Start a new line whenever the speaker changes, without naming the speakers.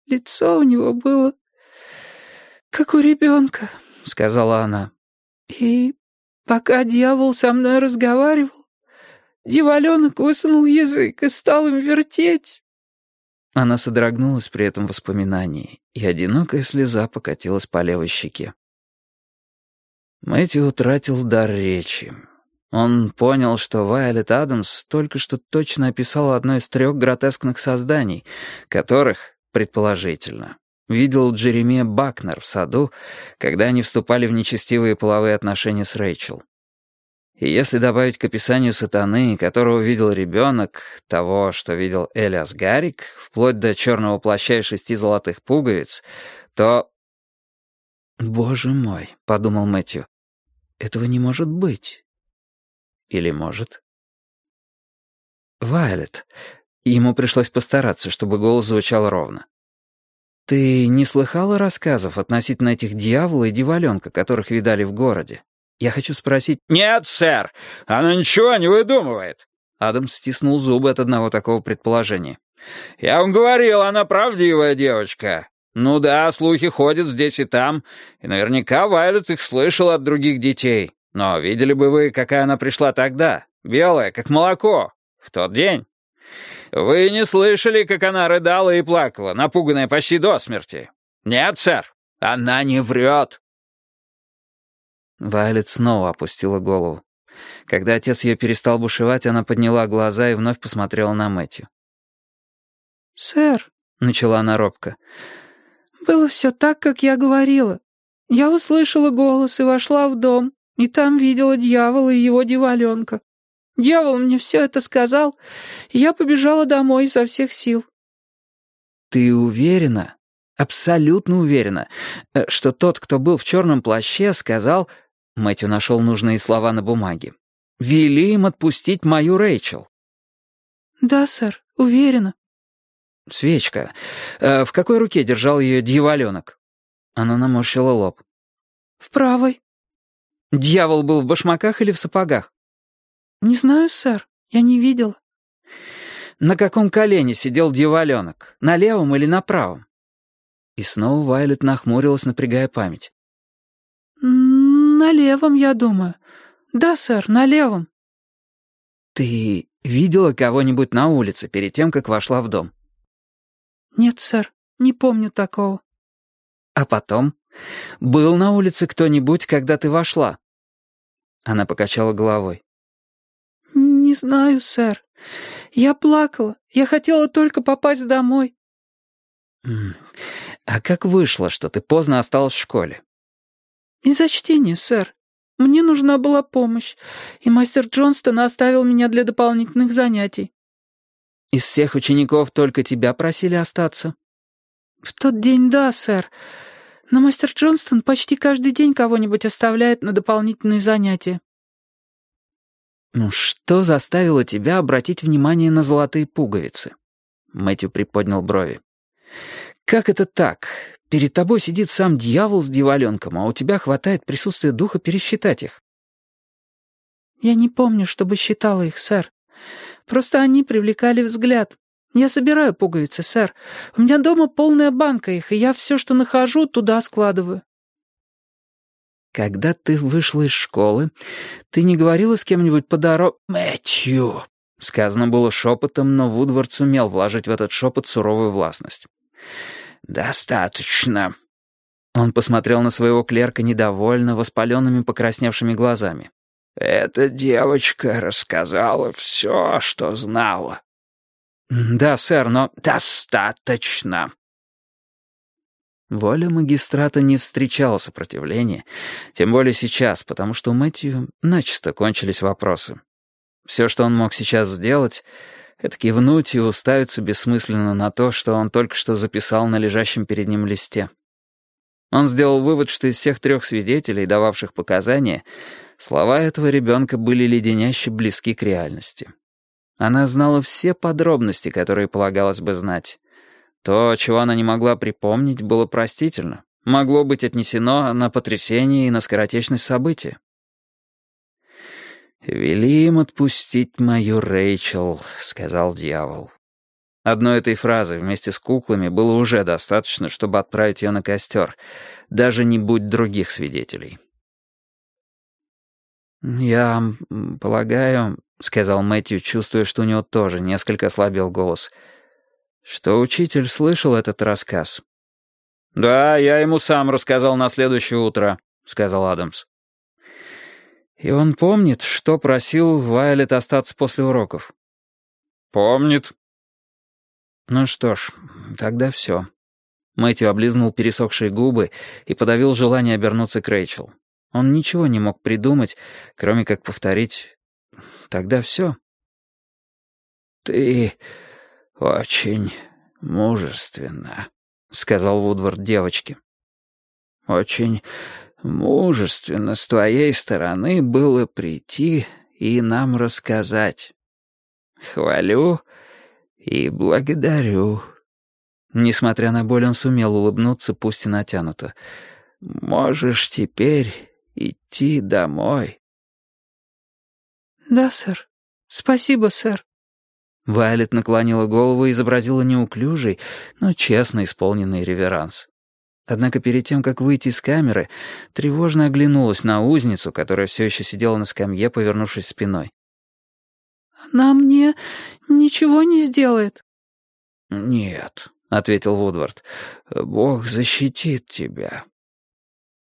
лицо у него было как у ребенка», — сказала она. «И пока дьявол со мной разговаривал, дьяволёнок высунул язык и стал им вертеть». Она содрогнулась при этом воспоминании, и одинокая слеза покатилась по левой щеке. Мэтью утратил дар речи. Он понял, что Вайолет Адамс только что точно описала одно из 3 гротескных созданий, которых, предположительно, видел Джеремия Бакнер в саду, когда они вступали в нечестивые половые отношения с Рэйчел. И если добавить к описанию сатаны, которого видел ребенок, того, что видел Элиас Гаррик, вплоть до черного плаща и 6 золотых пуговиц, то... «Боже мой», — подумал Мэтью, — «этого не может быть». Или может? «Вайолет», ему пришлось постараться, чтобы голос звучал ровно. «Ты не слыхала рассказов относительно этих дьявола и дьяволёнка, которых видали в городе? Я хочу спросить...»
«Нет, сэр, она ничего не выдумывает».
Адамс стиснул зубы от одного такого предположения.
«Я вам говорил, она правдивая девочка. Ну да, слухи ходят здесь и там, и наверняка Вайолет их слышала от других детей. Но видели бы вы, какая она пришла тогда, белая, как молоко, в тот день. Вы не слышали, как она рыдала и плакала, напуганная почти до смерти? Нет, сэр, она не врет».
Вайолет снова опустила голову. Когда отец ее перестал бушевать, она подняла глаза и вновь посмотрела на Мэтью. «Сэр», — начала она робко, — «было все так, как я говорила. Я услышала голос и вошла в дом, и там видела дьявола и его дьяволёнка. Дьявол мне все это сказал, и я побежала домой изо всех сил». «Ты уверена, абсолютно уверена, что тот, кто был в черном плаще, сказал...» Мэтью нашел нужные слова на бумаге. «Вели им отпустить мою Рэйчел». «Да, сэр, уверена». «Свечка. В какой руке держал ее дьяволёнок?» Она наморщила лоб. «В правой». «Дьявол был в башмаках или в сапогах?» «Не знаю, сэр, я не видела». «На каком колене сидел дьяволёнок? На левом или на правом?» И снова Вайолет нахмурилась, напрягая память. «На левом, я думаю. Да, сэр, на левом». «Ты видела кого-нибудь на улице перед тем, как вошла в дом?» «Нет, сэр, не помню такого». «А потом? Был на улице кто-нибудь, когда ты вошла?» Она покачала головой. «Не знаю, сэр. Я плакала. Я хотела только попасть домой». «А как вышло, что ты поздно осталась в школе?» «Из-за чтения, сэр. Мне нужна была помощь, и мастер Джонстон оставил меня для дополнительных занятий». «Из всех учеников только тебя просили остаться?» «В тот день, да, сэр. Но мастер Джонстон почти каждый день кого-нибудь оставляет на дополнительные занятия». «Ну, что заставило тебя обратить внимание на золотые пуговицы?» Мэтью приподнял брови. «Как это так? Перед тобой сидит сам дьявол с дьяволёнком, а у тебя хватает присутствия духа пересчитать их». «Я не помню, чтобы считала их, сэр. Просто они привлекали взгляд. Я собираю пуговицы, сэр. У меня дома полная банка их, и я все, что нахожу, туда складываю». «Когда ты вышла из школы, ты не говорила с кем-нибудь по дороге?» «Мэтью!» Сказано было шепотом, но Вудвард сумел вложить в этот шепот суровую властность. «Достаточно». Он посмотрел на своего клерка недовольно, воспаленными покрасневшими глазами. «Эта девочка рассказала все, что знала». «Да, сэр, но...» «Достаточно». Воля магистрата не встречала сопротивления, тем более сейчас, потому что у Мэтью начисто кончились вопросы. Все, что он мог сейчас сделать, это кивнуть и уставиться бессмысленно на то, что он только что записал на лежащем перед ним листе. Он сделал вывод, что из всех 3 свидетелей, дававших показания, слова этого ребенка были леденяще близки к реальности. Она знала все подробности, которые полагалось бы знать. То, чего она не могла припомнить, было простительно. Могло быть отнесено на потрясение и на скоротечность события. «Вели им отпустить мою Рэйчел», — сказал дьявол. Одной этой фразы вместе с куклами было уже достаточно, чтобы отправить ее на костер, даже не будь других свидетелей. «Я полагаю», — сказал Мэтью, чувствуя, что у него тоже несколько ослабел голос, «что учитель слышал этот рассказ».
«Да, я ему сам рассказал на следующее утро», — сказал Адамс.
«И он помнит, что просил Вайолет остаться после уроков?»
«Помнит».
«Ну что ж, тогда все». Мэтью облизнул пересохшие губы и подавил желание обернуться к Рэйчел. Он ничего не мог придумать, кроме как повторить «тогда все».
«Ты очень мужественна», — сказал Вудвард девочке. «Очень мужественно с твоей стороны было прийти и нам рассказать. Хвалю и благодарю».
Несмотря на боль, он сумел улыбнуться, пусть и натянуто.
«Можешь теперь идти домой».
«Да, сэр. Спасибо, сэр».
Вайолет наклонила голову и изобразила неуклюжий, но честно исполненный реверанс. Однако перед тем, как выйти из камеры, тревожно оглянулась на узницу, которая все еще сидела на скамье, повернувшись спиной.
«Она мне ничего не сделает».
«Нет», — ответил Вудвард, — «Бог защитит тебя».